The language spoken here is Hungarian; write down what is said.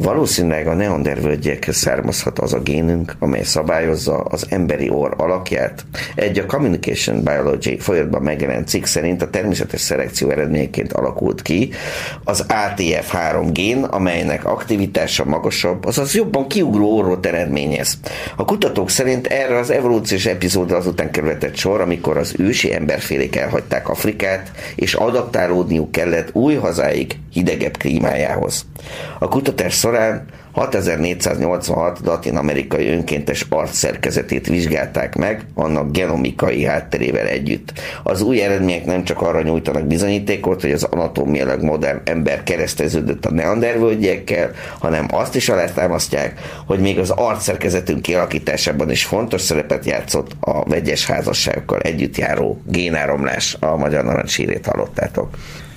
Valószínűleg a neandervölgyekhez származhat az a génünk, amely szabályozza az emberi orr alakját. Egy a Communication Biology folyamatban megjelent cikk szerint a természetes szelekció eredményeként alakult ki az ATF3 gén, amelynek aktivitása magasabb, azaz jobban kiugró orrot eredményez. A kutatók szerint erre az evolúciós epizódra azután kerülhetett sor, amikor az ősi emberfélék elhagyták Afrikát, és adaptálódniuk kellett új hazáik hidegebb klímájához. A kutatás során 6486 latin-amerikai önkéntes arcszerkezetét vizsgálták meg, annak genomikai hátterével együtt. Az új eredmények nem csak arra nyújtanak bizonyítékot, hogy az anatómiailag modern ember kereszteződött a neandervölgyekkel, hanem azt is alátámasztják, hogy még az arcszerkezetünk kialakításában is fontos szerepet játszott a vegyes házasságokkal együtt járó génáramlás. A Magyar Narancs hírét hallottátok.